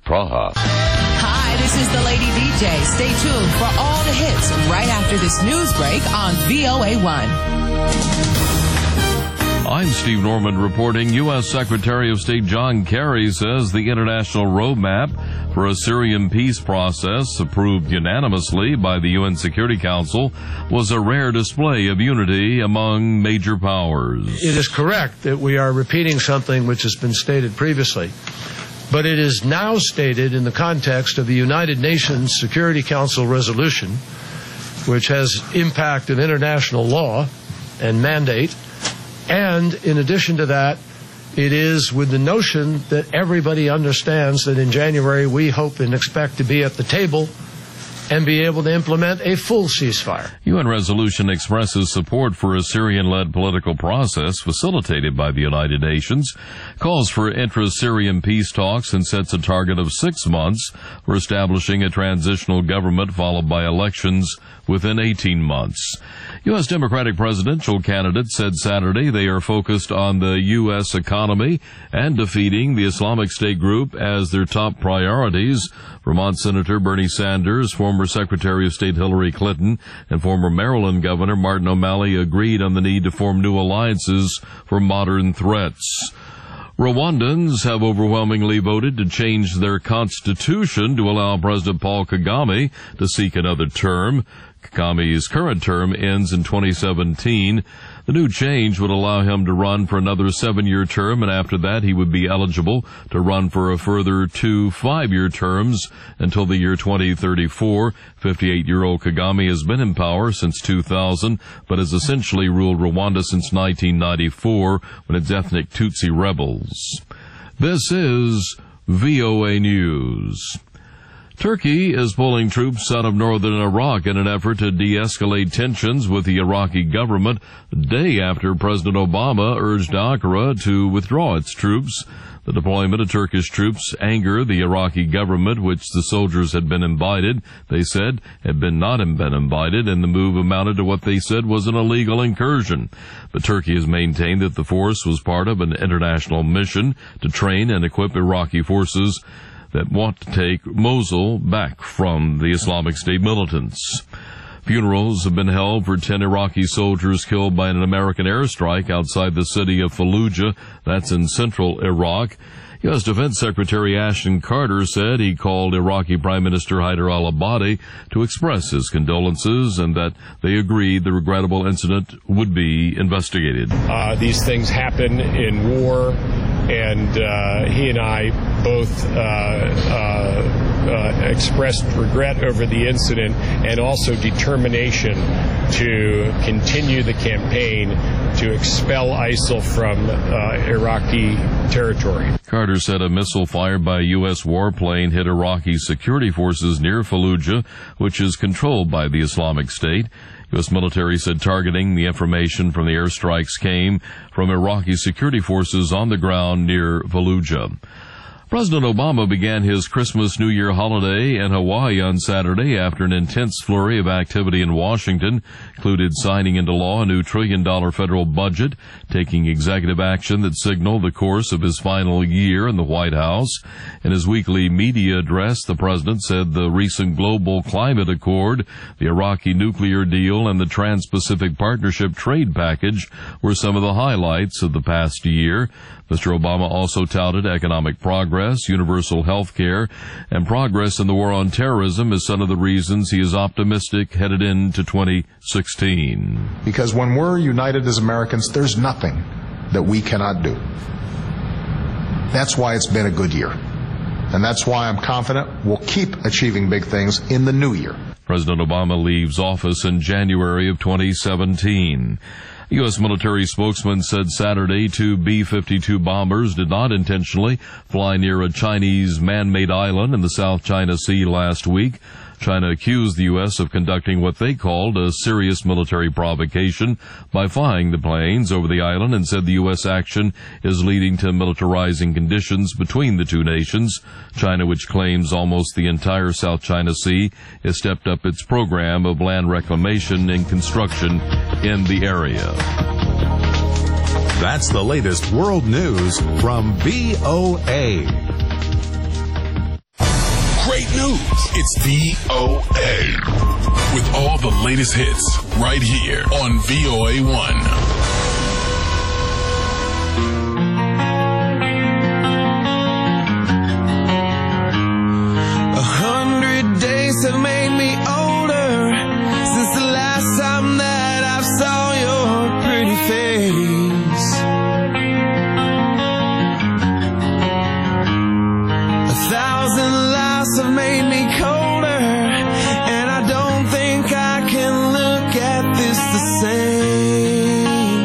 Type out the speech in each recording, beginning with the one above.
Praha. Hi, this is the Lady DJ. Stay tuned for all the hits right after this news break on VOA1. I'm Steve Norman reporting. U.S. Secretary of State John Kerry says the international roadmap for a Syrian peace process, approved unanimously by the UN Security Council, was a rare display of unity among major powers. It is correct that we are repeating something which has been stated previously, but it is now stated in the context of the United Nations Security Council resolution, which has impact of international law and mandate. And in addition to that, it is with the notion that everybody understands that in January we hope and expect to be at the table and be able to implement a full ceasefire. UN resolution expresses support for a Syrian-led political process facilitated by the United Nations, calls for intra-Syrian peace talks, and sets a target of 6 months for establishing a transitional government followed by elections within 18 months. U.S. Democratic presidential candidates said Saturday they are focused on the U.S. economy and defeating the Islamic State group as their top priorities. Vermont Senator Bernie Sanders, former Secretary of State Hillary Clinton, and former Maryland Governor Martin O'Malley agreed on the need to form new alliances for modern threats. Rwandans have overwhelmingly voted to change their constitution to allow President Paul Kagame to seek another term. Kagame's current term ends in 2017. The new change would allow him to run for another 7-year term, and after that he would be eligible to run for a further 2 5-year terms until the year 2034. 58-year-old Kagame has been in power since 2000, but has essentially ruled Rwanda since 1994 when its ethnic Tutsi rebels. This is VOA News. Turkey is pulling troops out of northern Iraq in an effort to de-escalate tensions with the Iraqi government a day after President Obama urged Ankara to withdraw its troops. The deployment of Turkish troops angered the Iraqi government, which the soldiers had been invited, they said, had not been invited, and the move amounted to what they said was an illegal incursion. But Turkey has maintained that the force was part of an international mission to train and equip Iraqi forces that want to take Mosul back from the Islamic State militants. Funerals have been held for 10 Iraqi soldiers killed by an American airstrike outside the city of Fallujah, that's in central Iraq. U.S. Defense Secretary Ashton Carter said he called Iraqi Prime Minister Haider al-Abadi to express his condolences and that they agreed the regrettable incident would be investigated. These things happen in war, and he and I both expressed regret over the incident and also determination to continue the campaign to expel ISIL from Iraqi territory. Carter said a missile fired by a U.S. warplane hit Iraqi security forces near Fallujah, which is controlled by the Islamic State. U.S. military said targeting the information from the airstrikes came from Iraqi security forces on the ground near Fallujah. President Obama began his Christmas-New Year holiday in Hawaii on Saturday after an intense flurry of activity in Washington included signing into law a new $1 trillion federal budget, taking executive action that signaled the course of his final year in the White House. In his weekly media address, the president said the recent global climate accord, the Iraqi nuclear deal, and the Trans-Pacific Partnership trade package were some of the highlights of the past year. Mr. Obama also touted economic progress, universal health care, and progress in the war on terrorism as some of the reasons he is optimistic headed into 2016. Because when we're united as Americans, there's nothing that we cannot do. That's why it's been a good year. And that's why I'm confident we'll keep achieving big things in the new year. President Obama leaves office in January of 2017. A U.S. military spokesman said Saturday 2 B-52 bombers did not intentionally fly near a Chinese man-made island in the South China Sea last week. China accused the U.S. of conducting what they called a serious military provocation by flying the planes over the island and said the U.S. action is leading to militarizing conditions between the two nations. China, which claims almost the entire South China Sea, has stepped up its program of land reclamation and construction in the area. That's the latest world news from VOA. news. It's VOA. With all the latest hits right here on VOA1. 100 days have made me older since the last time that I saw your pretty face. 1,000 lives have made me colder, and I don't think I can look at this the same.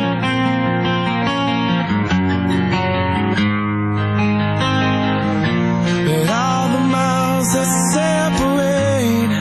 But all the miles that separate,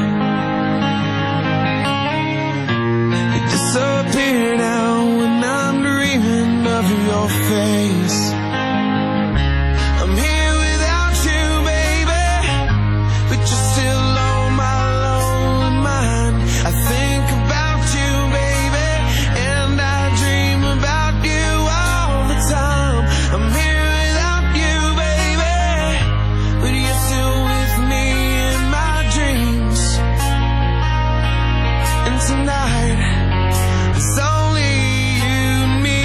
they disappear now when I'm dreaming of your face. I'm here without you, baby, but you're still on my lonely mind. I think about you, baby, and I dream about you all the time. I'm here without you, baby, but you're still with me in my dreams. And tonight, it's only you and me.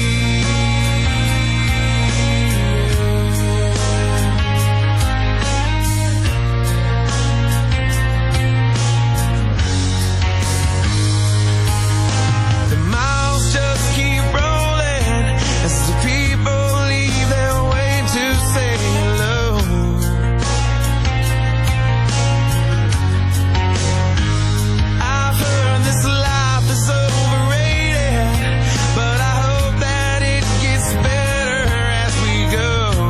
The miles just keep rolling as the people leave their way to say hello. I've heard this life is overrated, but I hope that it gets better as we go.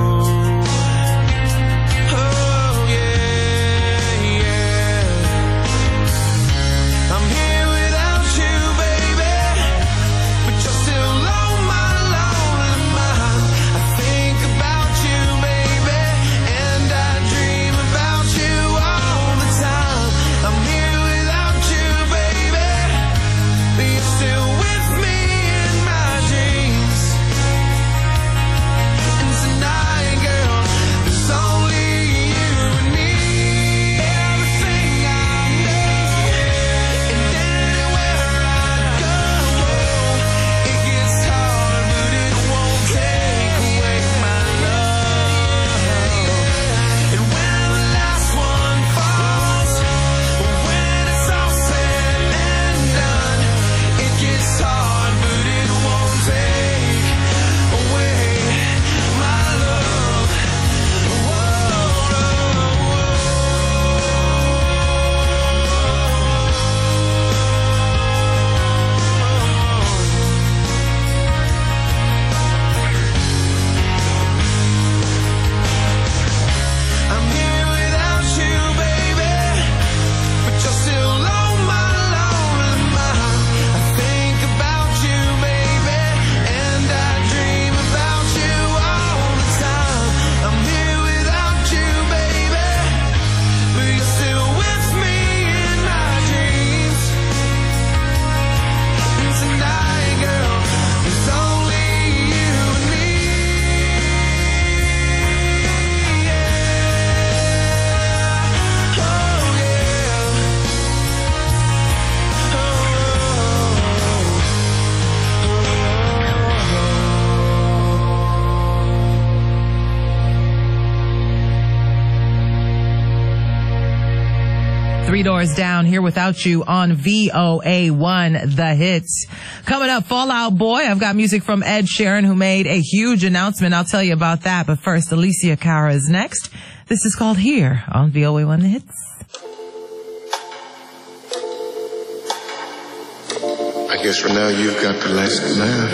Oh yeah, yeah. I'm here without you, baby, but you're still on my lonely mind. I think about you, baby, and I dream about you all the time. I'm here without you, baby, but you're still with me in my dreams. And tonight, girl, there's only you and me. Everything I know, and anywhere I go, it gets hard, but it won't take away my love. And when the last one falls, when it's all said and done, it gets hard, but it won't take away my love. I'm here without you, baby, but you're still on my lonely mind. I think about you, baby, and I dream about you all the time. I'm here without you, baby, but you're still with me in my dreams. And tonight, girl, it's only you and me. Yeah. Oh yeah. Three Doors Down here without you on VOA1 The Hits. Coming up, Fall Out Boy. I've got music from Ed Sheeran, who made a huge announcement. I'll tell you about that. But first, Alicia Cara is next. This is called Here on VOA1 The Hits. I guess for now you've got the last laugh.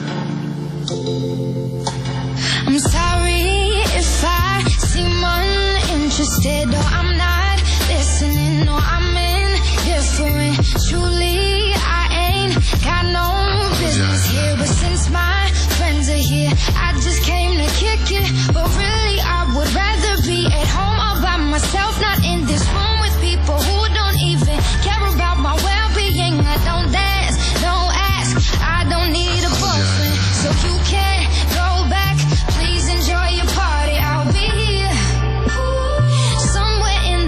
I'm sorry if I seem uninterested or I'm not listening or I'm indifferent. Truly, I ain't got no business here, but since my friends are here, I just came to kick it. But really, I would rather be at home all by myself, not in this room with people who don't even care about my well-being. I don't dance, don't ask, I don't need a boyfriend, so you can't go back. Please enjoy your party, I'll be here somewhere in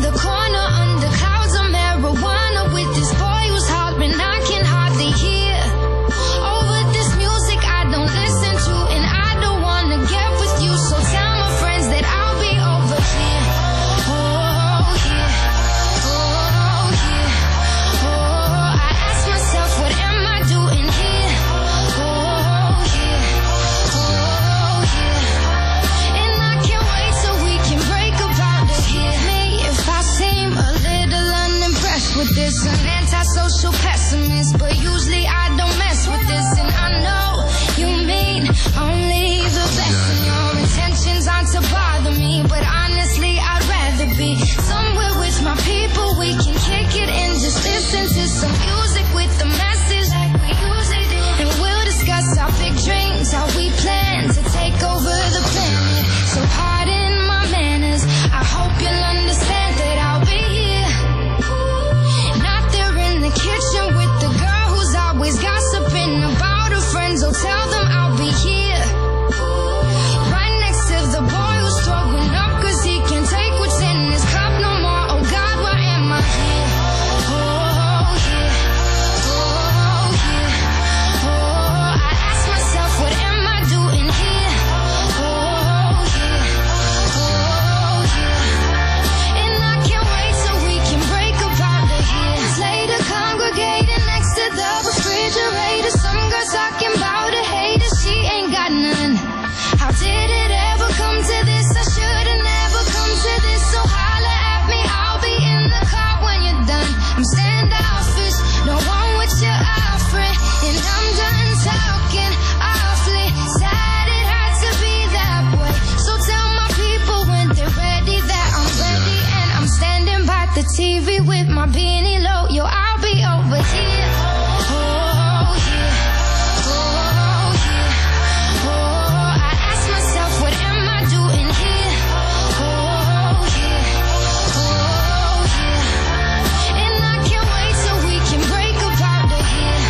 social pessimist, but usually I don't mess with this. And I know you mean only the best, and your intentions aren't to bother me, but honestly I'd rather be somewhere with my people. We can kick it and just listen to some music with the message like we usually do, and we'll discuss our big dreams, how we plan to take over the planet. So pardon my manners, I hope you'll understand that I'll be here, not there in the kitchen with the girl who's always gossiping about her friends. Oh, tell them I'll be here, right next to the boy who's throwing up cause he can't take what's in his cup no more. Oh God, why am I here? Oh yeah, oh yeah, oh, I ask myself, what am I doing here? Oh yeah, oh yeah, and I can't wait till we can break up out of here. Later congregating next to the refrigerator, some girl talking about a hater, she ain't got none. How did it ever come to this? I should've never come to this. So holla at me, I'll be in the car when you're done. I'm standoffish, don't want what you're offering, and I'm done talking awfully. Sad it had to be that way. So tell my people when they're ready that I'm ready, and I'm standing by the TV with my beanie low. Yo, I'll be over here. Oh yeah, oh yeah, oh, I ask myself, what am I doing here? Oh yeah, oh yeah, and I can't wait till we can break up out of here.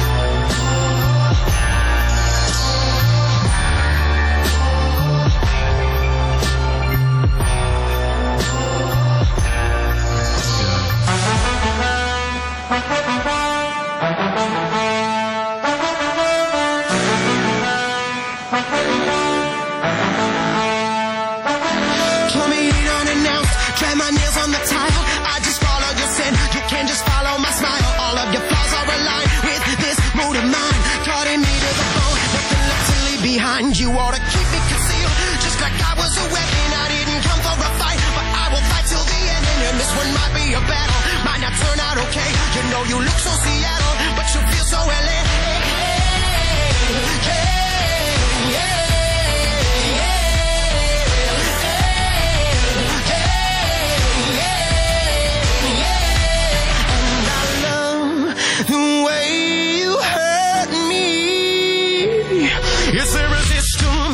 Coming in unannounced, drag my nails on the tile. I just follow your sin, you can just follow my smile. All of your flaws are aligned with this mood of mine. Cutting me to the bone, nothing left to leave behind. You ought to keep it concealed, just like I was a weapon. I didn't come for a fight, but I will fight till the end. And this one might be a battle, might not turn out okay. You know you look so Seattle, but you feel so LA. The way you hurt me, it's irresistible.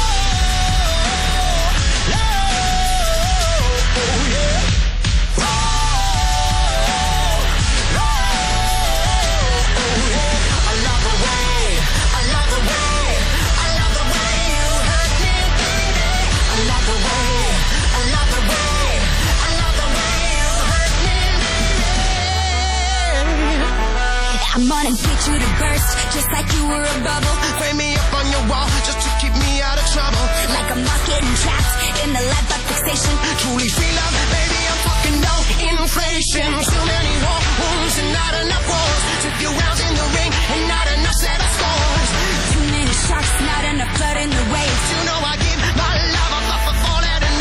I'm gonna get you to burst, just like you were a bubble. Frame me up on your wall, just to keep me out of trouble. Like I'm not getting trapped in the lead butt fixation. Truly feel love, baby, I'm fucking no inflation. Too many war wounds and not enough wars. Took you rounds in the ring and not enough set of scores. Too many sharks, not enough blood in the waves. You know I give my love up for all that and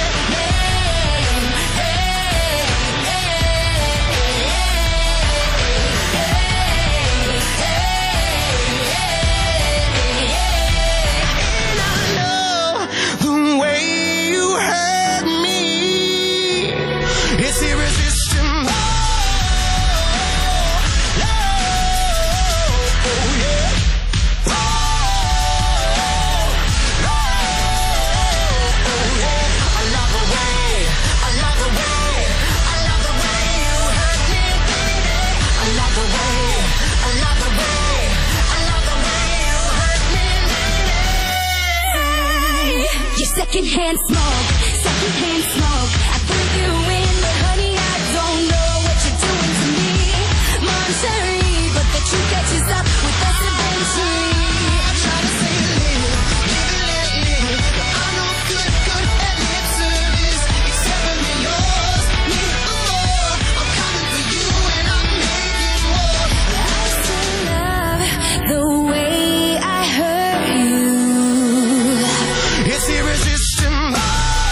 it's irresistible. Secondhand smoke, secondhand smoke. I threw you in, but honey, I don't know what you're doing to me. Monterey, but the truth catches up with us eventually. I'm trying to say live, live. I know good at lip service, except for me yours. Need more. I'm coming for you and I'm making war. I still love the way I hurt you. It's irresistible.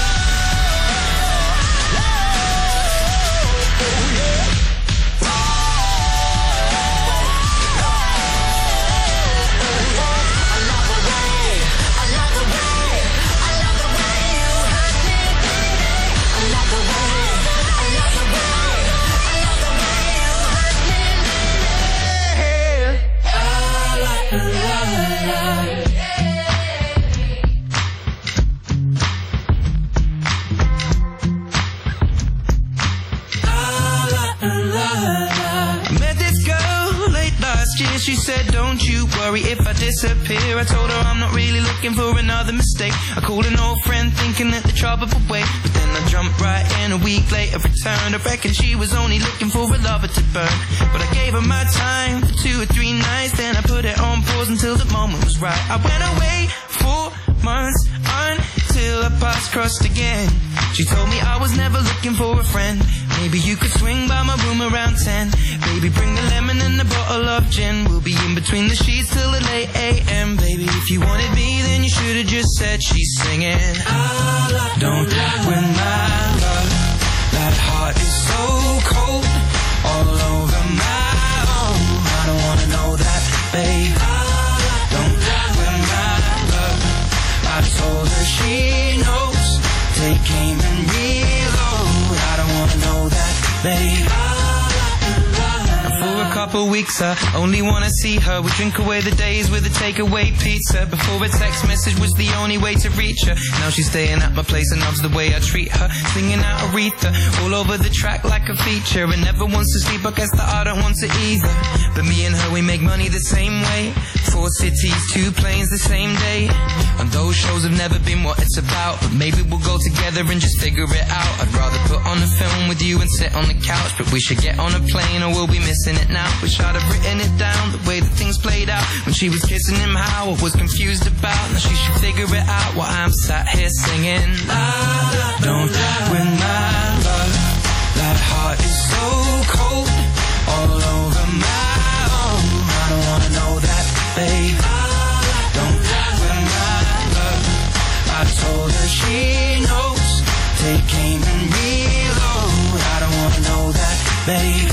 She said, don't you worry if I disappear. I told her I'm not really looking for another mistake. I called an old friend thinking that the trouble would wait, but then I jumped right in. A week later returned. I reckon she was only looking for a lover to burn, but I gave her my time for 2 or 3 nights. Then I put it on pause until the moment was right. I went away 4 months until our paths crossed again. She told me I was never looking for a friend. Maybe you could swing by my room around 10. Baby, bring the lemon and a bottle of gin. We'll be in between the sheets till the late AM. Baby, if you wanted me, then you should have just said she's singing. Don't win my love. That heart is so cold, all over my own. I don't wanna know that, babe. Don't win my love. I told her she knows. Take aim and reload. I don't wanna know that, babe. And for a couple weeks I only wanna see her. We drink away the days with a takeaway pizza. Before a text message was the only way to reach her. Now she's staying at my place and loves the way I treat her. Singing out Aretha all over the track like a feature. And never wants to sleep, I guess that I don't want to either. But me and her, we make money the same way. 4 cities, 2 planes the same day. And those shows have never been what it's about, but maybe we'll go together and just figure it out. I'd rather put on a film with you and sit on the couch, but we should get on a plane or we'll be missing it now. Wish I'd have written it down, the way that things played out. When she was kissing him, how I was confused about. Now she should figure it out while I'm sat here singing. Don't win my love. That heart is so cold, all over my own. I don't wanna know that, babe. Don't win my love. I told her she knows. Take aim and reload. I don't wanna know that, babe.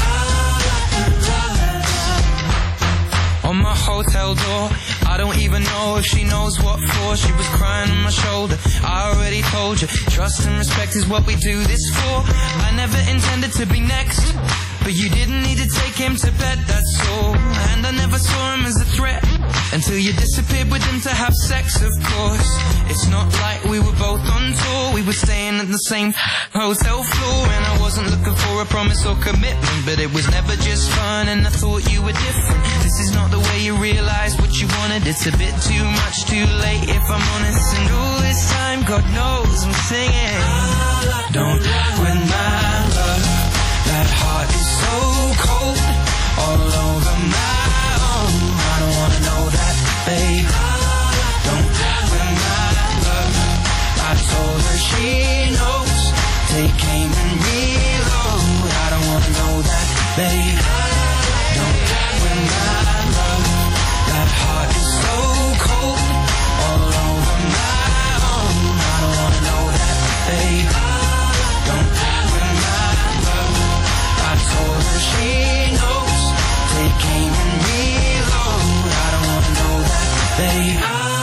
On my hotel door, I don't even know if she knows what for. She was crying on my shoulder. I already told you, trust and respect is what we do this for. I never intended to be next, but you didn't need to take him to bed, that's all. And I never saw him as a threat until you disappeared with him to have sex, of course. It's not like we were both on tour. We were staying at the same hotel floor. And I wasn't looking for a promise or commitment, but it was never just fun and I thought you were different. This is not the way you realize what you wanted. It's a bit too much, too late if I'm honest. And all this time, God knows I'm singing. Don't win my love. That heart is so cold, all over my own. I don't wanna know that, babe. Don't win my love. I told her she knows. Take aim and reload. I don't wanna know that, babe. Don't win my love. That heart is so cold, all over my own. I don't wanna know that, babe. Don't win my love. I told her she knows. Take aim and reload. I don't wanna know that, babe.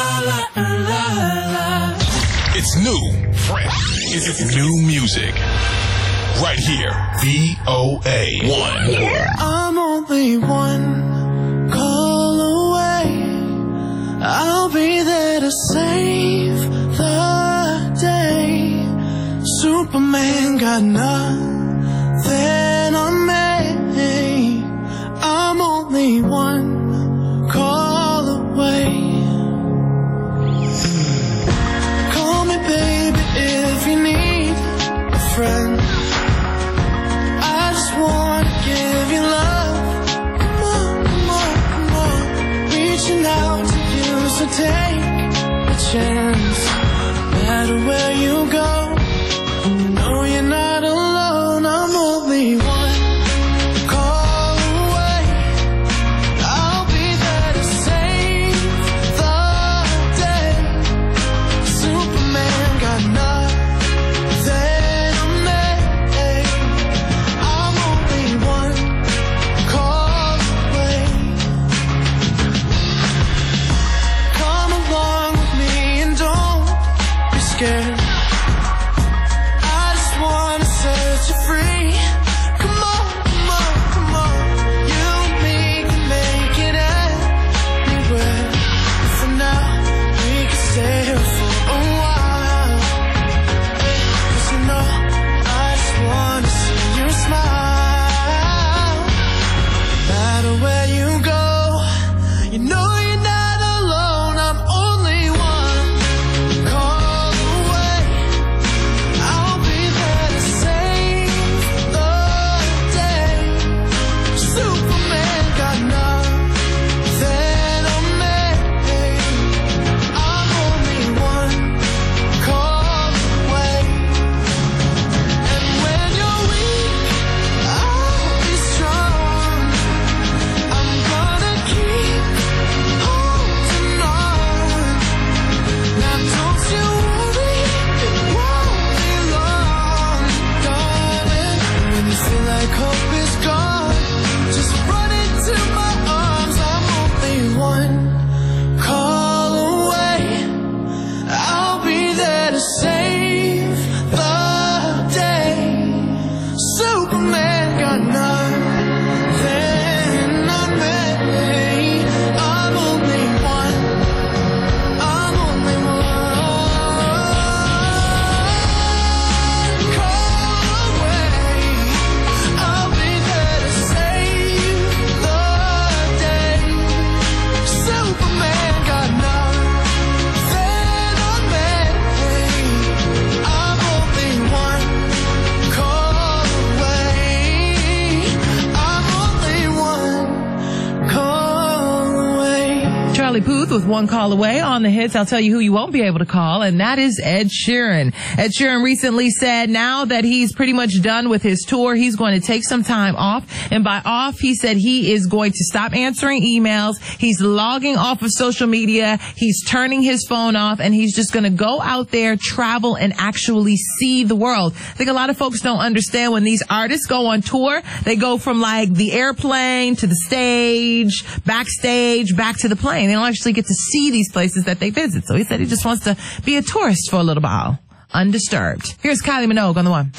It's new, fresh. It's new music. Right here, VOA 1. I'm only one call away. I'll be there to save the day. Superman got nothing on me. I'm only one call away. Call me baby if you need a friend. I just wanna give you love. Come on, come on, come on. Reaching out to you, so take a chance. No matter where you go, you know you're not alone. I'm only Superman got nothing on me. I'm only one. I'm only one call away. I'll be there to save the day. Superman got nothing on me. I'm only one call away. I'm only one call away. Charlie Puth with One Call Away on the hits. I'll tell you who you won't be able to call, and that is Ed Sheeran. Ed Sheeran recently said now that he's pretty much done with his tour, he's going to take some time off. And by off, he said he is going to stop answering emails. He's logging off of social media. He's turning his phone off, and he's just going to go out there, travel, and actually see the world. I think a lot of folks don't understand when these artists go on tour, they go from like the airplane to the stage, backstage, back to the plane. They don't actually get to see these places that they visit. So he said he just wants to be a tourist for a little while, undisturbed. Here's Kylie Minogue on the one.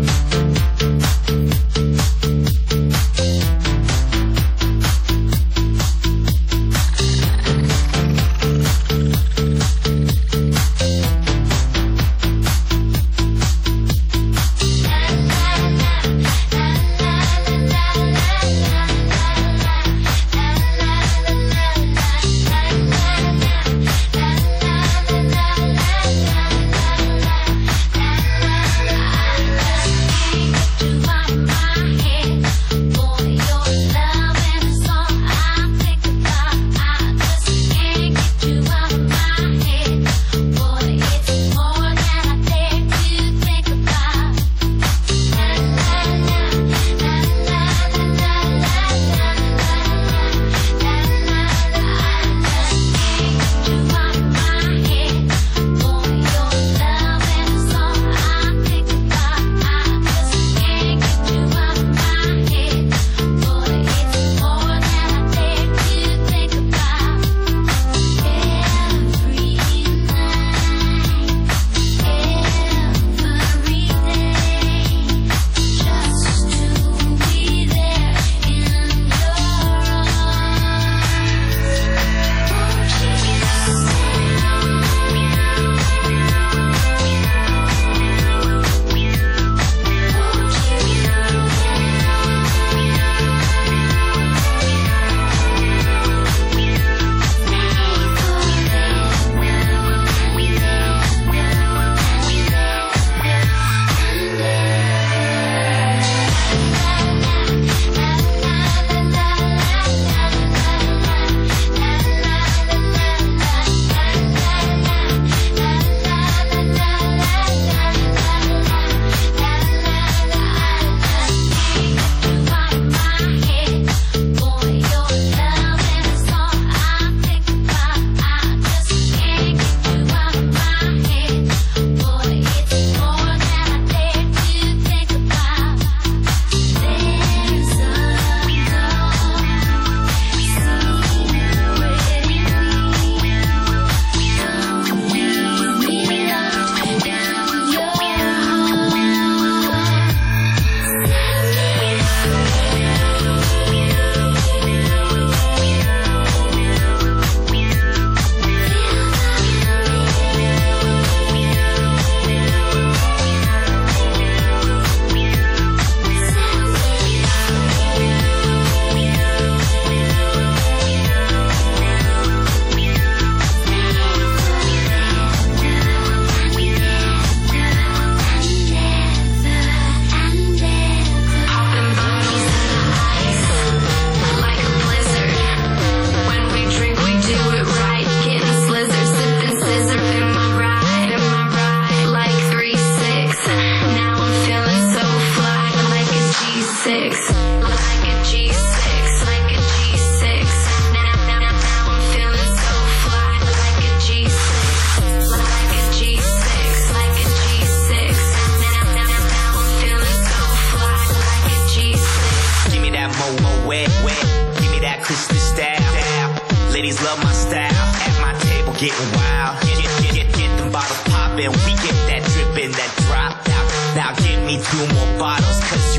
Ladies love my style. At my table getting wild. Get them bottles poppin'. We get that drippin', that drop. Now give me 2 more bottles, cause you know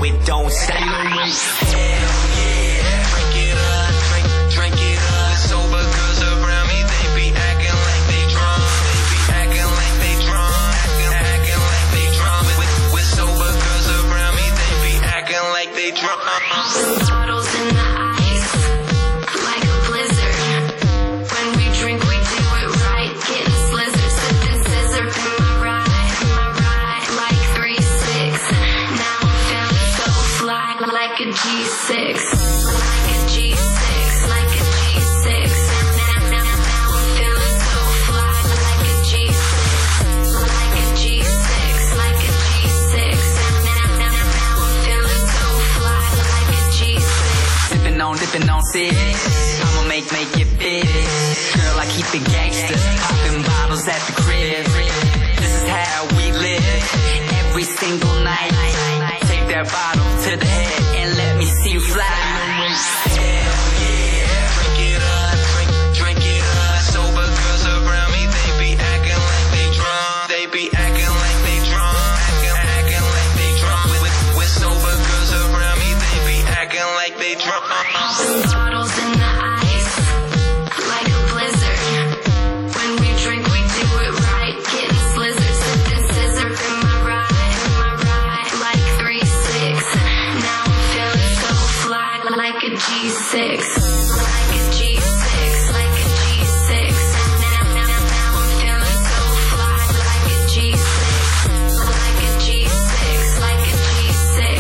it don't stop. Hell yeah, drink it up, drink it up. Sober girls around me, they be acting like they drunk. They be acting like they drunk, acting like they drunk. With sober girls around me, they be acting like they drunk. Bottles in the ice, like a blizzard. When we drink, we do it right. Getting slizzard, sipping scissor in my ride, like 3-6. Now I'm feeling so fly, like a G6, like a G6, like a G6. Now I'm feeling so fly, like a G6, like a G6, like a G6. Now I'm feeling so fly, like a G6. Dipping on six. I'ma make it big. Girl, I keep it gangster. Popping bottles at the crib. This is how we live. Every single night. Take that bottle to the head and let me see you fly. Hell yeah, drink it up, drink it up. Sober girls around me, they be acting like they drunk. They be acting like they drunk, acting like they drunk. With sober girls around me, they be acting like they drunk. Bottles in the ice, like a blizzard. When we drink, we do it right. Getting slizzard, sipping scissor in my ride, like 3-6. Now I'm feeling so fly, like a G6, like a G6, like a G6. Now I'm feeling so fly, like a G6, like a G6, like a G6.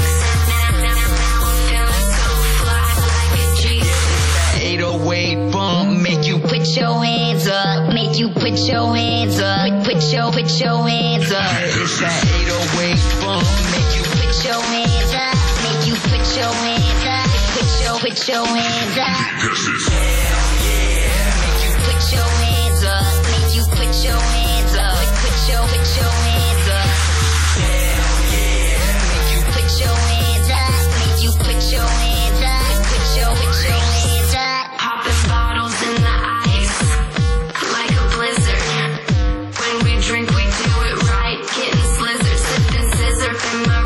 Now I'm feeling so fly, like a G6. 808 bump, make you put your hands up, make you put your hands up, put your hands up. It's that 808 bump, make you put your hands up, make you put your hands up, put your hands up. Hell yeah, Make you put your hands up, make you put your hands up, put your hands up. hell yeah. Make you put your hands up, make you put your hands up, put your hands up. Popping bottles in the ice, like a blizzard. When we drink, we do it right. Getting slizzard, sipping scissor in my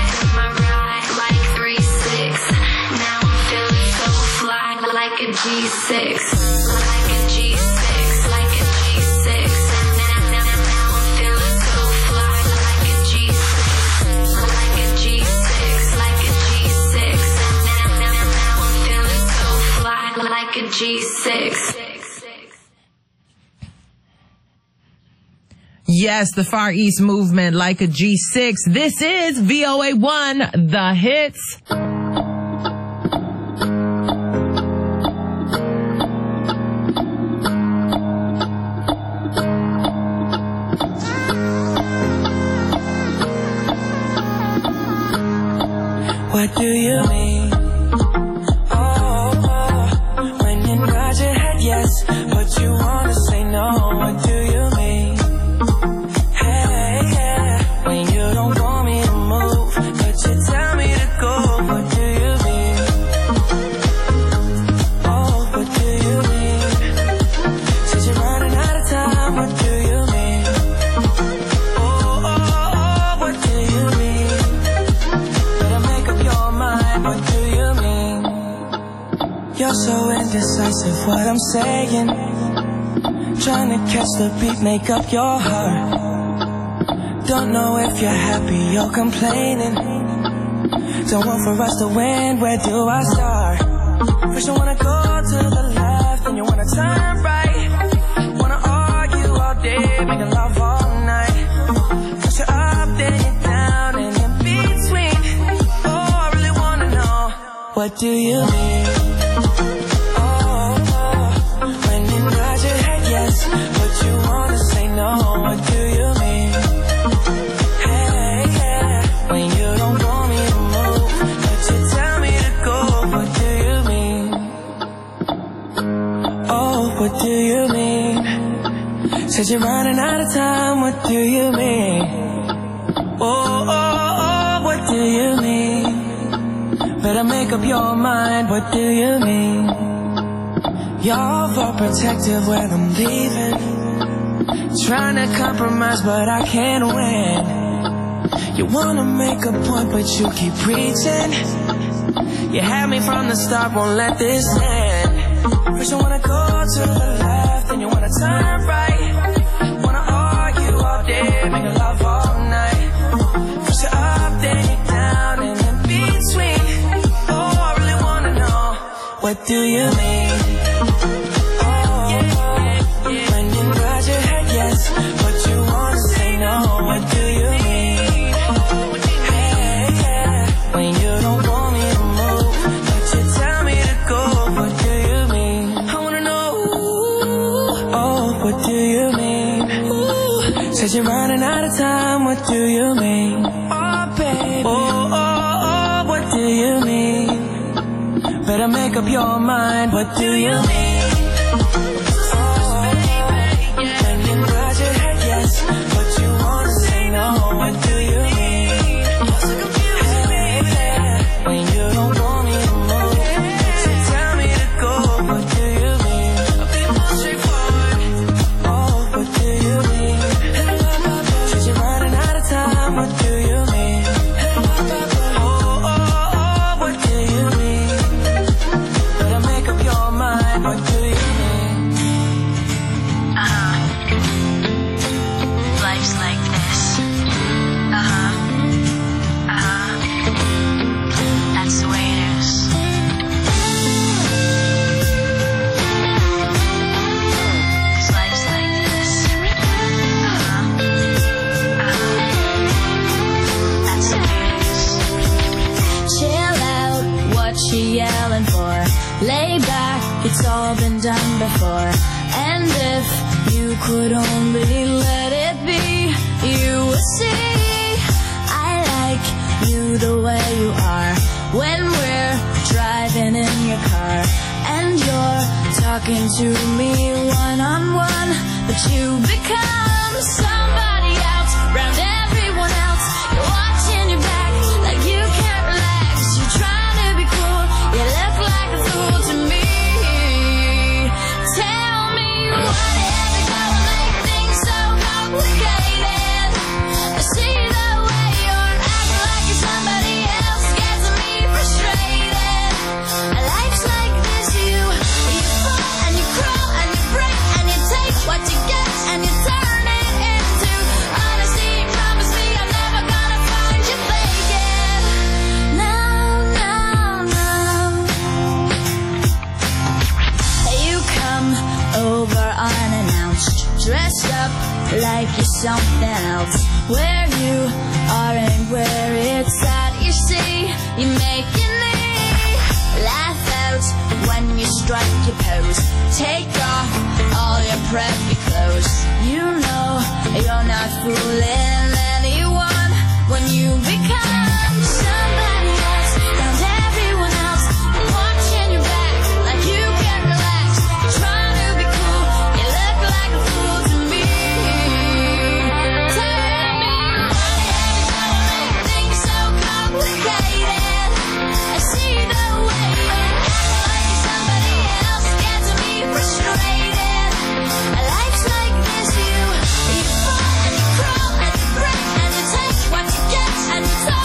ride, like 3-6. Now I'm feeling so fly, like a G6, like a G6, like a G6. Now I'm feeling so fly, like a G6, like a G6, like a G6. Now I'm feeling so fly, like a G6. Yes, the Far East movement like a G6. This is VOA1, The Hits. What do you mean? Oh, when you nod your head yes, but you wanna say no. What do you mean? Hey, yeah, when you don't want me to move, but you tell me to go. What do you mean? Oh, what do you mean? Since you're running out of time, what do you mean? Oh, what do you mean? Better make up your mind, what do you mean? You're so indecisive, what I'm saying. Trying to catch the beat, make up your heart. Don't know if you're happy or complaining. Don't want for us to win, where do I start? First you wanna go to the left, then you wanna turn right. Wanna argue all day, making love all night. First you're up, then you're down, and in between. Oh, I really wanna know, what do you mean? When you nod your head yes, but you wanna say no. What do you mean? Hey, yeah, when you don't want me to move, but you tell me to go. What do you mean? Oh, what do you mean? Said you're running out of time. What do you mean? Oh, what do you mean? Better make up your mind. What do you mean? You're overprotective when I'm leaving. Trying to compromise, but I can't win. You wanna make a point, but you keep preaching. You had me from the start, won't let this end. First you wanna go to the left, then you wanna turn right. Wanna argue all day, make love all night. First you're up, then you're down, and in between. Oh, I really wanna know, what do you mean? When you nod your head yes, but you wanna say no, what do you mean? When you don't want me to move, but you tell me to go, what do you mean? I wanna know, oh, what do you mean? Ooh, said you're running out of time, what do you mean? Oh, baby, oh, what do you mean? Better make up your mind, what do you mean? But you wanna say no, what do you mean? When you don't want me to move, but you tell me to go, what do you mean? I'll be more straightforward. Oh, what do you mean? Said you're running out of time, what do you mean? Oh, what do you mean? Better make up your mind, what do you mean? Life's like this. That's the way it is. 'Cause life's like this. That's the way it is. Chill out, what you yelling for? Lay back, it's all been done before. And if you could only let it be, you would see I like you the way you are. When we're driving in your car and you're talking to me one-on-one, but you become somebody else around everyone else. You're watching your back like you can't relax. You're trying to be cool, you look like a fool to me. Tell me what is it gonna make things so complicated? I see the way you're acting like you're somebody else, gets me frustrated. Life's like this, you fall and you crawl and you break and you take what you get and you turn it into honesty. Promise me I'm never gonna find you faking. No, no, no. You come over unannounced, dressed up like you're something else. Where you are and where it's at, you see, you make your knee laugh out when you strike your pose. Take off all your preppy clothes. You know you're not fooling anyone when you become somebody else around everyone else. You're watching your back like you can't relax. You're trying to be cool, you look like a fool to me. Tell me what is gonna make things so complicated? I see the way you're acting like you're somebody else, gets me frustrated. Life's like this, you fall and you crawl and you break and you take what you get and you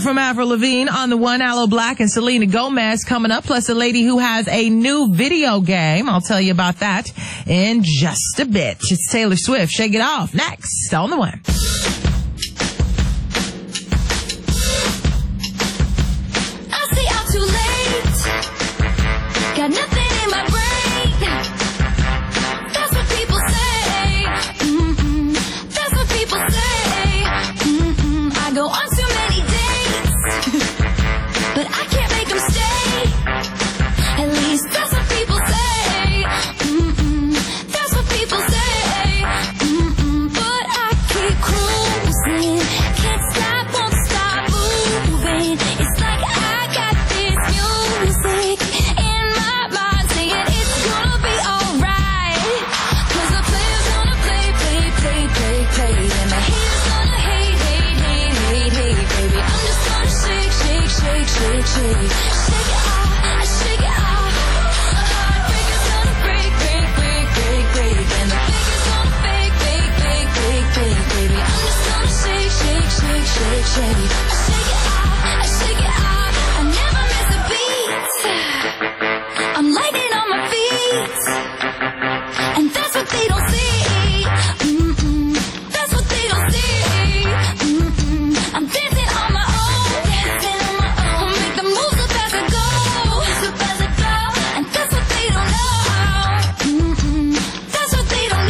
from Avril Lavigne on the one, Aloe Black and Selena Gomez coming up, plus a lady who has a new video game. I'll tell you about that in just a bit. It's Taylor Swift. Shake It Off next on the one. I stay out too late. Got nothing in my brain. That's what people say. That's what people say. I go on too many dates, but I can't make them stay. At least that's what people say. That's what people say. But I keep cruising. Can't stop, won't stop moving. It's like I got this music in my mind saying it's gonna be alright. 'Cause the player's gonna play. And the haters gonna hate. Baby, I'm just gonna shake. Shake it off, I shake it off. Heartbreaker's gonna break. And the faker's gonna fake. Baby, I'm just gonna shake. I shake it off. I never miss a beat. I'm lightning on my feet. And that's what they don't see. That's what they don't see. I'm dancing on my own. Make the moves up as I go. And that's what they don't know. That's what they don't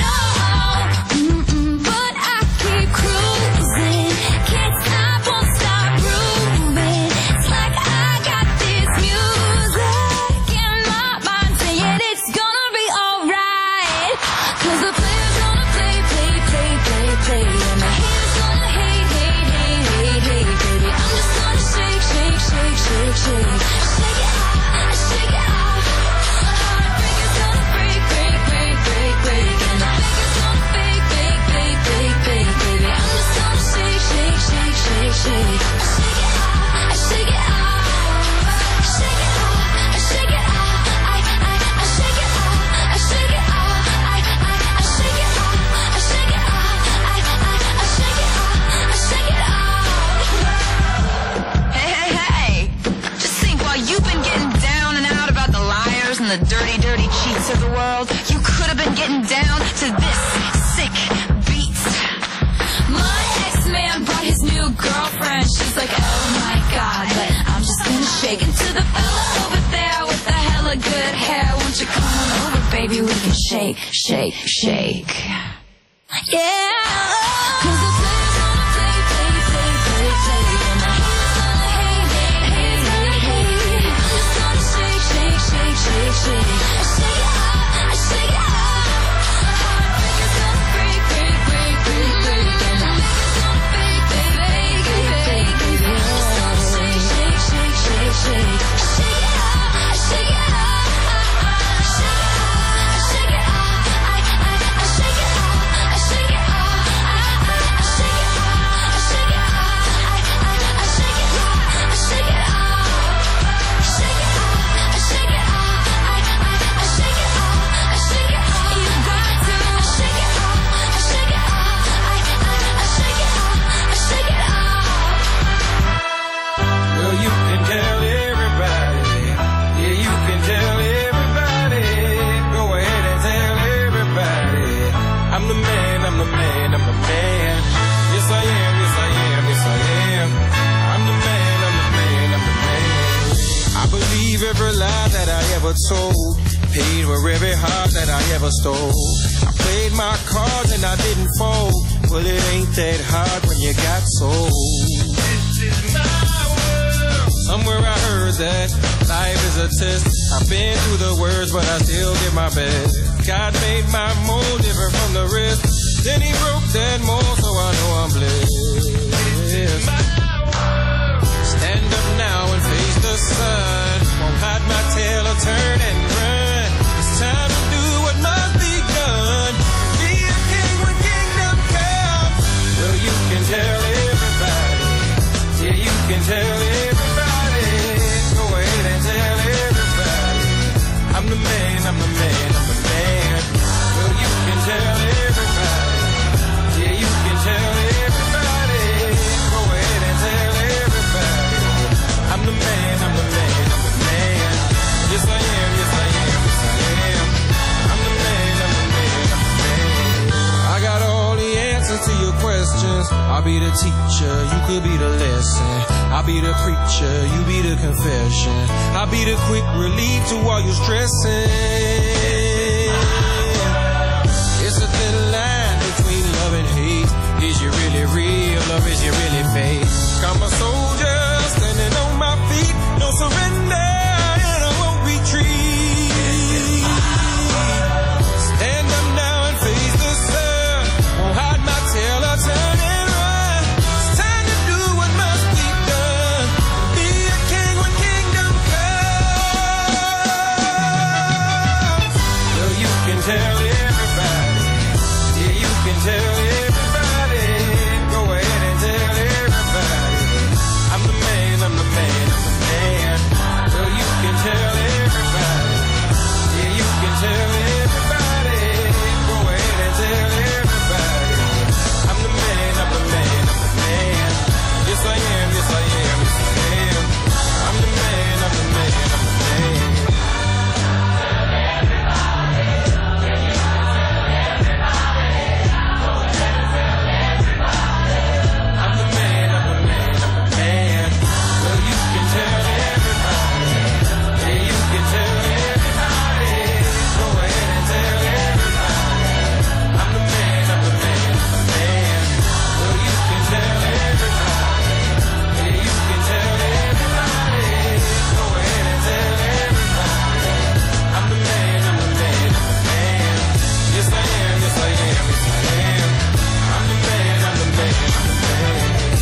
know. But I keep cruising. Can't stop, won't stop grooving. It's like I got this music in my mind saying it's gonna be alright. 'Cause the player's gonna play. And the haters gonna hate. Baby, I'm just gonna shake. Shake it off, I shake it off. Heartbreaker's gonna break. And the faker's gonna fake. Baby, I'm just gonna shake. I shake it off, I shake it off. I shake it off. I shake it off. I shake it off. I shake it off. I shake it off. Hey. Just think, while you've been getting down and out about the liars and the dirty cheats of the world, you could have been getting down to this sick beat. My ex-man brought his new girlfriend. She's like, oh my God, but I'm just gonna shake into the fella over there with the hella good hair. Won't you come on over, baby? We can shake. Yeah. 'Cause the player's gonna play. And the haters gonna hate. I'm just gonna shake. I shake it off, I shake it off. Heartbreaker's gonna break. And the faker's gonna fake. Baby, I'm just gonna shake. I shake it off, I shake it off. I shake it off. I shake it off. I shake it ever told. Paid for every heart that I ever stole. I played my cards and I didn't fold. Well, it ain't that hard when you got sold. This is my world. Somewhere I heard that life is a test. I've been through the worst, but I still give my best. God made my mold different from the rest. Then he broke that mold, so I know I'm blessed. This is my world. Stand up now and face the sun. Won't hide my tail or turn and run. It's time to do what must be done. Be a king when kingdom comes. Well, you can tell everybody. Yeah, you can tell everybody. Go ahead and tell everybody. I'm the man, I'm the man, I'm the man. Well, you can tell everybody. answers to your questions. I'll be the teacher, you could be the lesson. I'll be the preacher, you be the confession. I'll be the quick relief to all your stressing. It's a thin line between love and hate. Is you really real or is you really fake? I'm a soldier standing on my feet. No surrender and I won't retreat. Stand up now and face the sun. Won't hide my tail or turn and run. It's time to do what must be done. Be a king when kingdom comes. So you can tell everybody. Yeah, you can tell everybody. Go ahead and tell everybody. I'm the man, I'm the man, I'm the man. So you can tell everybody. Yeah, you can tell everybody. Go ahead and tell everybody. I'm the man, I'm the man, I'm the man. Yes I am, yes I am, yes I am. I'm the man, I'm the man, I'm the man. I'm the man, I'm the man, I'm the man. So you can tell everybody. Yeah, you can tell everybody. Go ahead and tell everybody. I'm the man, I'm the man, I'm the man. So you can tell everybody. Yeah, you can tell everybody. Go ahead and tell everybody. I'm the man, I'm the man, I'm the man. Yes I am, yes I am, yes I am. I'm the man, I'm the man, I'm the man.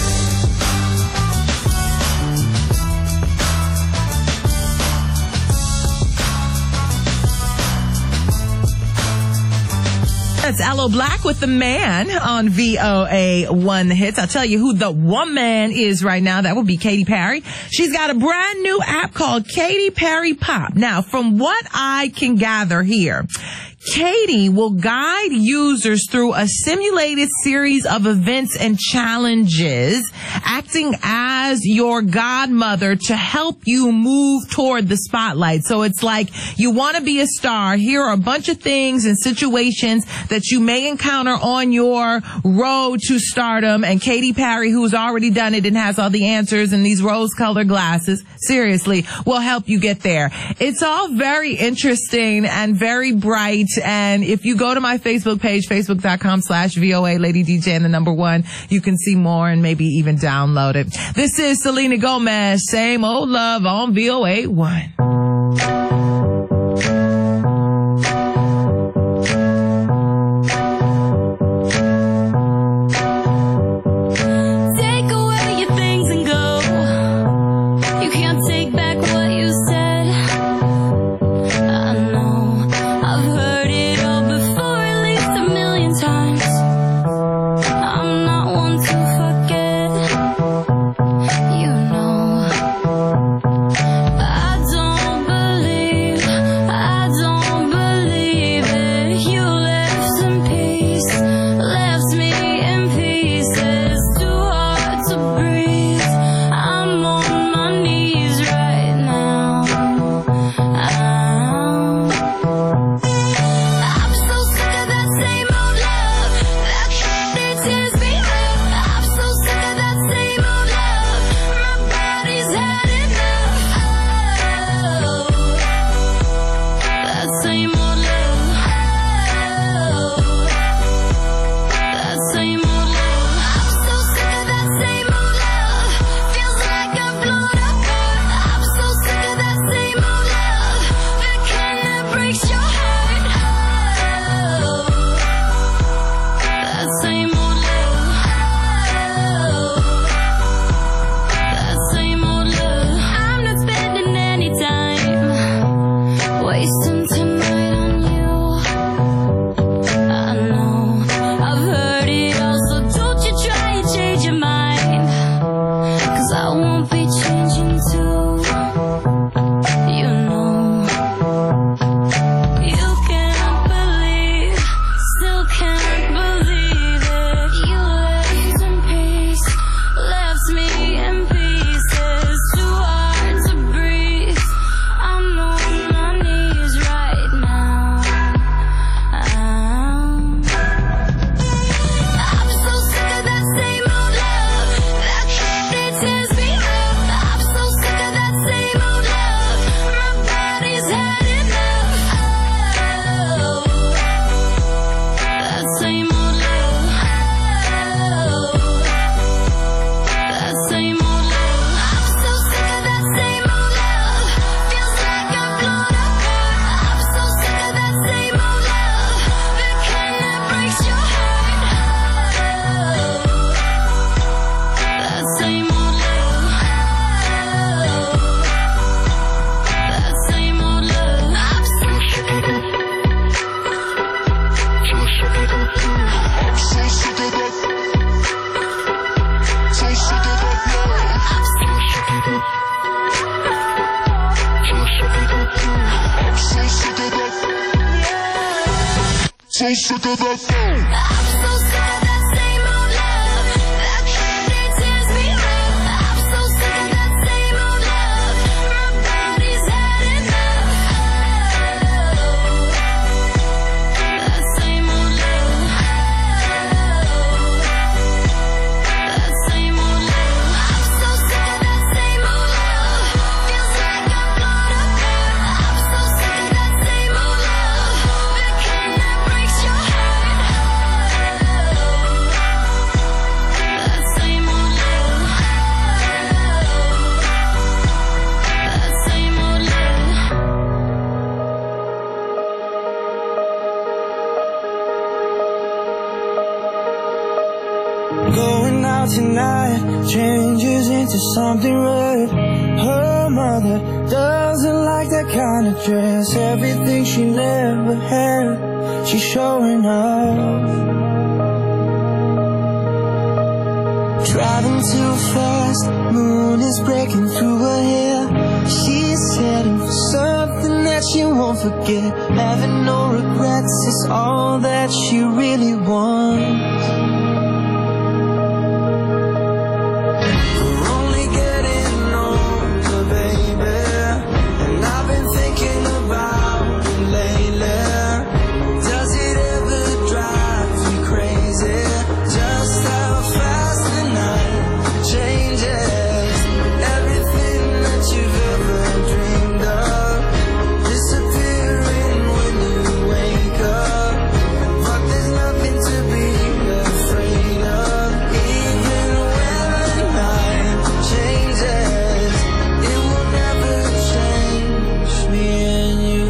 That's Aloe Black with The Man on VOA 1 The Hits. I'll tell you who the woman is right now. That would be Katy Perry. She's got a brand new app called Katy Perry Pop. Now, from what I can gather here, Katy will guide users through a simulated series of events and challenges, acting as your godmother to help you move toward the spotlight. So it's like you want to be a star. Here are a bunch of things and situations that you may encounter on your road to stardom. And Katy Perry, who's already done it and has all the answers and these rose-colored glasses, seriously, will help you get there. It's all very interesting and very bright. And if you go to my Facebook page, facebook.com/VOA Lady DJ and the number 1, you can see more and maybe even download it. This is Selena Gomez, Same Old Love on VOA 1. Take away your things and go. You can't take back what you said. I know I've heard it all before, at least a million times. I'm not one to forget. You know I don't so sick of that phone. I'm so sick of that same old love. That candy tears me up. I'm so sick of that same old love. My body's had enough. That same old love. That same old love. I'm so sick of that same old love. Feels like I'm blown up now. I'm so sick of that same old love. The kind that breaks your heart. That same old love. That same old love. Going out tonight changes into something red. Her mother doesn't like that kind of dress. Everything she never had, she's showing off. Driving too fast, moon is breaking through her hair. She's heading for something that she won't forget. Having no regrets is all that she really wants. We're only getting older, baby, and I've been thinking about it lately. Does it ever drive you crazy? Just how fast the night changes. Everything that you've ever dreamed of disappearing when you wake up. But there's nothing to be afraid of. Even when the night changes, it will never change me and you.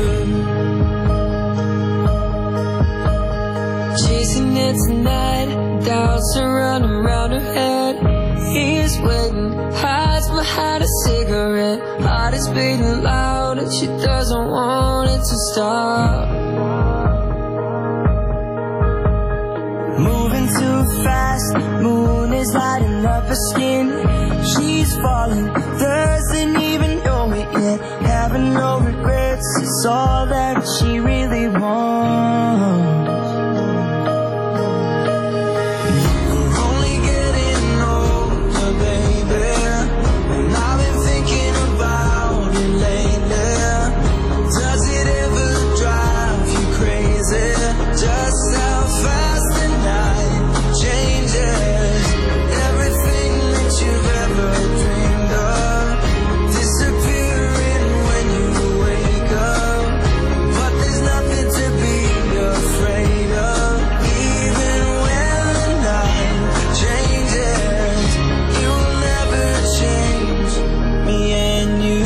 Chasing it tonight, doubts are running around her head. He's waiting, hides behind a cigarette. Heart is beating loud and she doesn't want it to stop. Moving too fast, moon is lighting up her skin. She's falling, doesn't even know it yet. Having no regrets is all that she really wants. We're only getting older, baby, and I've been thinking about it lately. Does it ever drive you crazy? Just how fast the night changes. Everything that you've ever dreamed of disappearing when you wake up. But there's nothing to be afraid of. Even when the night changes, it will never change me and you.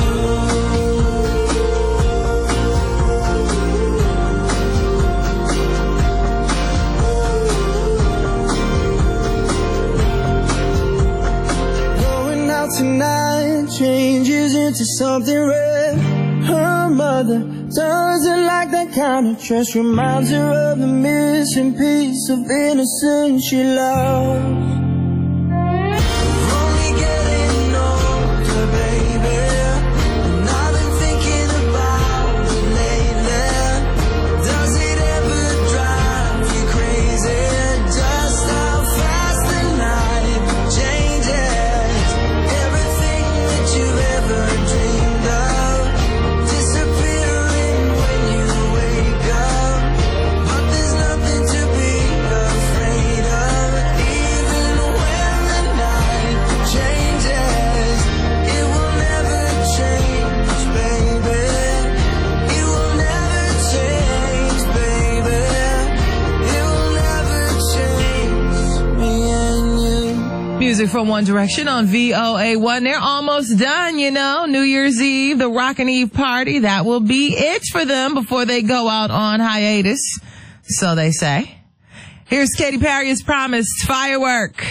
Going out tonight changes into something red. Her mother doesn't like that kind of dress. Reminds her of the missing piece of innocence she lost. We're only getting older, baby, and I've been thinking about it lately. Does it ever drive you crazy? Just how fast the night changes. Everything that you've ever dreamed of disappearing when you wake up. But there's nothing to be afraid of. Even when the night changes, it will never change, baby. It will never change, baby. It will never change me and you. Music from One Direction on VOA1. They're almost done, you know. New Year's Eve, the Rockin' Eve party. That will be it for them before they go out on hiatus. So they say. Here's Katy Perry as promised. Firework.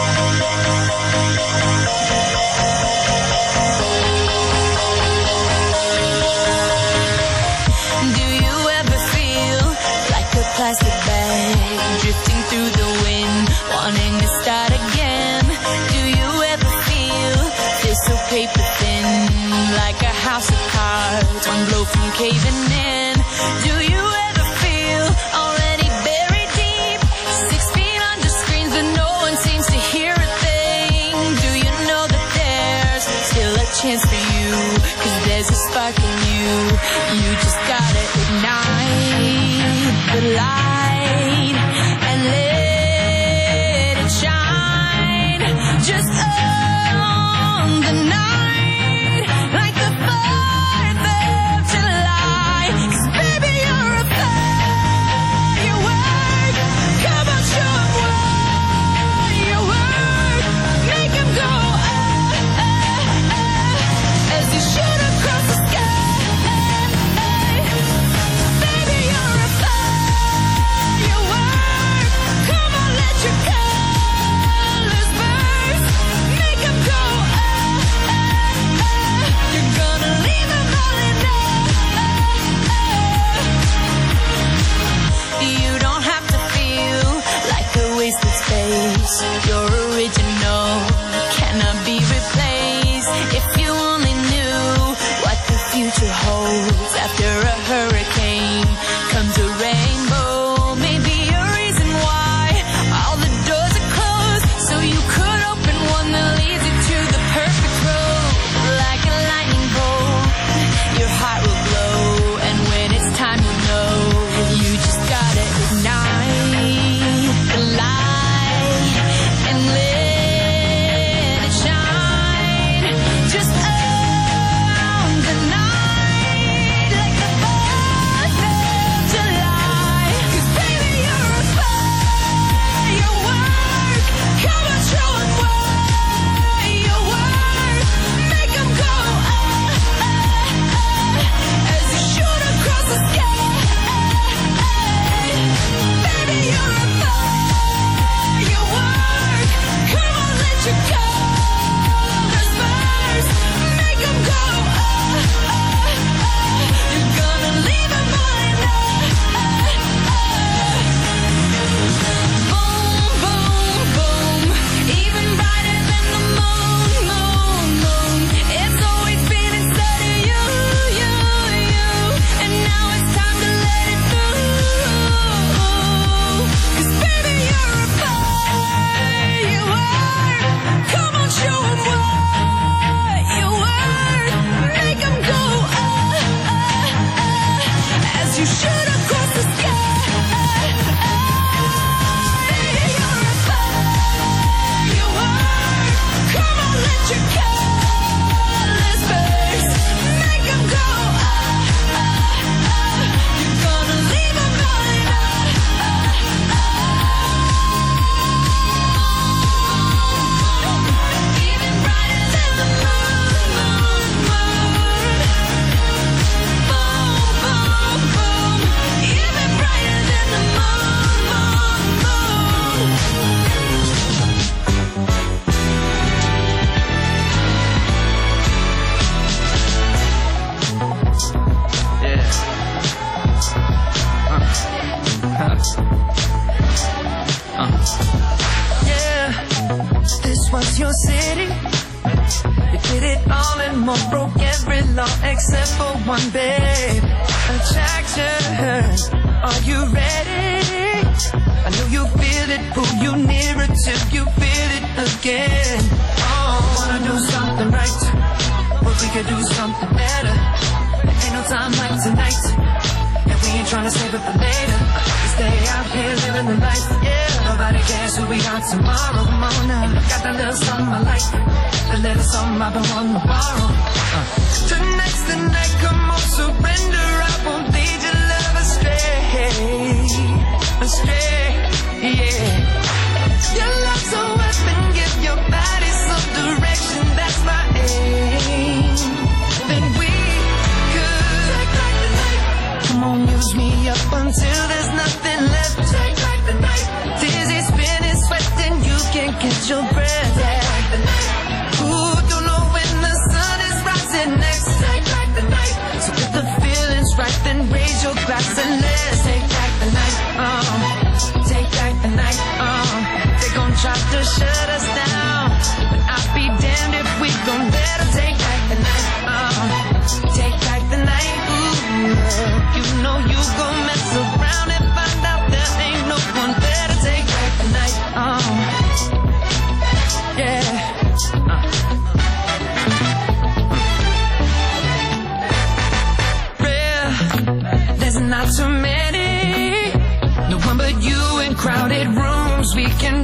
Do you ever feel like a plastic bag drifting through the wind, wanting to start again? Do you ever feel this so paper thin, like a house of cards, one blow from caving in? Do you ever feel already built You just gotta ignite the light and let it shine. Just on the night, like the 4th of July. 'Cause baby, you're a firework. Come on, show 'em what you work. Make 'em go as you shoot across the sky. Baby, you're a firework. Come on, let your colors burst. Make 'em go you're gonna leave 'em all in You don't have to feel like a wasted space. You're original, cannot be replaced. If you only knew what the future holds. After a hurricane comes a rainbow. Maybe a reason why all the doors are closed, so you could open one that leads you to the perfect road. Like a lightning bolt, your heart will glow, and when it's time, you know you just gotta ignite the light and let it shine. Just on the night, like the 4th of July. 'Cause baby, you're a firework. Come on, show 'em what you work. Make 'em go as you shoot across the sky. Baby, you're a firework. Come on, let your colors burst. Make 'em go you're gonna leave 'em all in Boom, boom, boom. Even brighter than the moon, moon, moon. It's always been inside of you, you, you. And now it's time to let it through. 'Cause baby, you're a firework. Come on, show 'em what you work. Make 'em go as you shoot across the sky. Baby, you're a firework. Come on, let your colors burst. Make 'em go you're gonna leave 'em all in even brighter than the moon, moon, moon. Boom, boom, boom. Even brighter than the moon, moon, moon. Yeah, this was your city. You did it all and more, broke every law except for one, babe. Attraction, are you ready? I know you feel it, pull you nearer till you feel it again. Oh, wanna do something right, but we could do something better. There ain't no time like tonight, and we ain't trying to save it for later. We stay out here living the life, yeah. Nobody cares who we are tomorrow. Come on now, got that little something I like, the little something I've been wanting to borrow. Tonight's the night, come on, surrender. I won't lead your love astray, astray, yeah. Your love's a weapon, give your body some direction. That's my aim. Then we could take back the night. Come on, use me up until there's nothing left. Take back the night. Dizzy, spinning, sweating, you can't catch your breath. Take back the night. Ooh, don't know when the sun is rising next. Take back the night. So if the feeling's right, then raise your glass and let's take back the night. Take back the night. They gon' try to shut us down, but I'll be damned if we gon' let them take back the night. Take back the night. Ooh, you know you gon' mess around and find out there ain't no one there to take back the night. Yeah.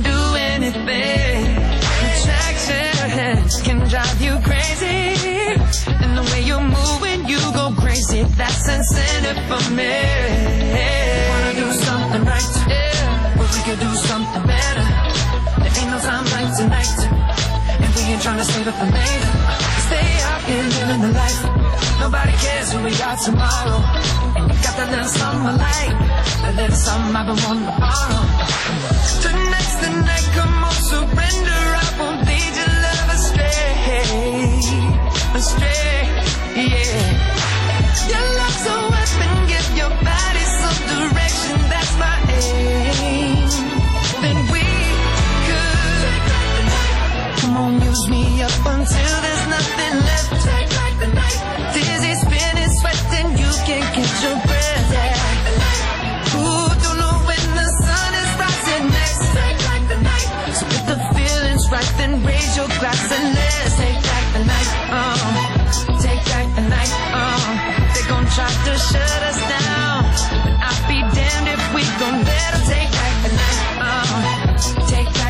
do anything. Attraction can drive you crazy, and the way you move when you go crazy, that's incentive for me. Wanna do something right, yeah, but we could do something better. There ain't no time like tonight, and we ain't trying to save it for later. Stay out here living the life. Nobody cares who we are tomorrow. And you got that little something I like, that little something I've been wanting to borrow. Tonight's the night, come on, surrender. I won't lead your love astray, astray, yeah. Your love's a weapon, give your body some direction. That's my aim. Then we could, come on, use me up until there's nothing left. Take like the night, dizzy, spinning, sweating, you can't get your breath. Yeah. Ooh, don't know when the sun is rising next. Take like the night, so if the feeling's right, then raise your glass and